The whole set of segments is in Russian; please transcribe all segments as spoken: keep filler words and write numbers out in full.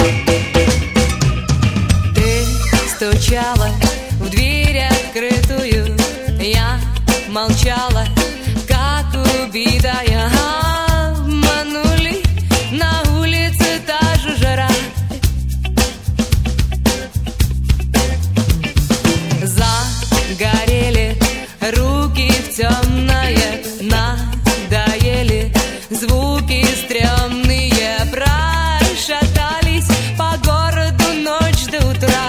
Стучала в дверь открытую, я молчала, как убитая. Обманули, на улице та же жара. Загорели руки в темное, надоели звуки стрёмные, прошатались по городу ночь до утра.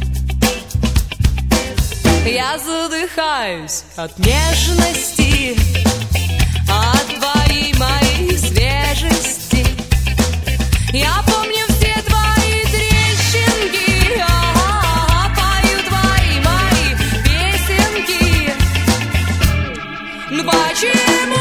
Я задыхаюсь от нежности, от твоей моей свежести. Я помню все твои трещинки, а-а-а, пою твои мои песенки. Ну почему?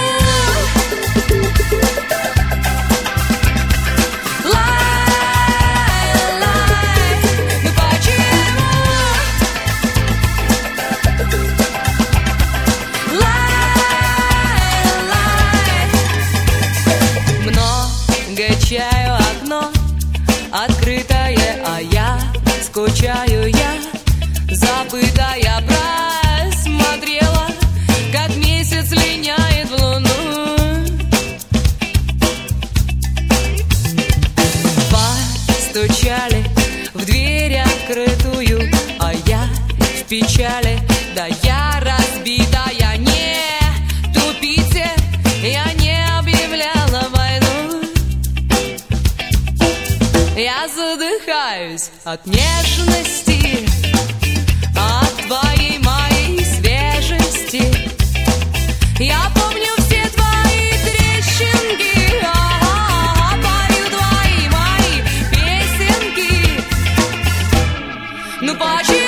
Чаю, окно открытое, а я скучаю, я забытая. Просмотрела, как месяц линяет в луну. Постучали в дверь открытую, а я в печали, да я разбитая. Не тупите, я не объявляла войну. Я задыхаюсь от нежности, от твоей моей свежести. Я помню все твои трещинки, а-а-а, пою твои мои песенки. Ну почему?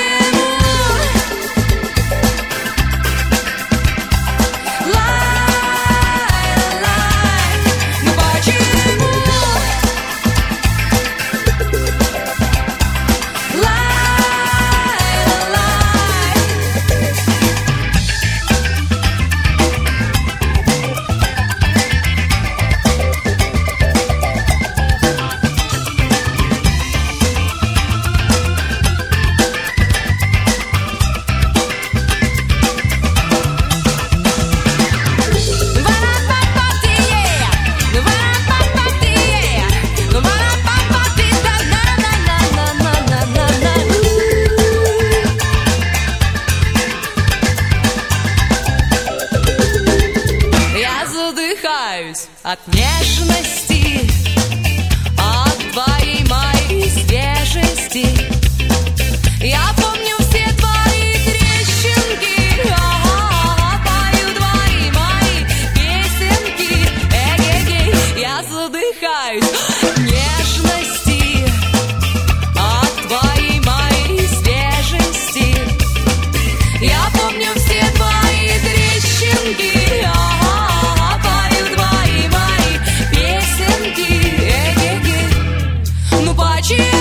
От нежности, от твоей моей свежести. Я помню все твои трещинки, а-а-а, пою твои мои песенки. Эй-эй-эй, я задыхаюсь от нежности, от твоей моей свежести. Я помню все твои трещинки, а-а-а, пою твои мои песенки. Эй-эй-эй, ну почему?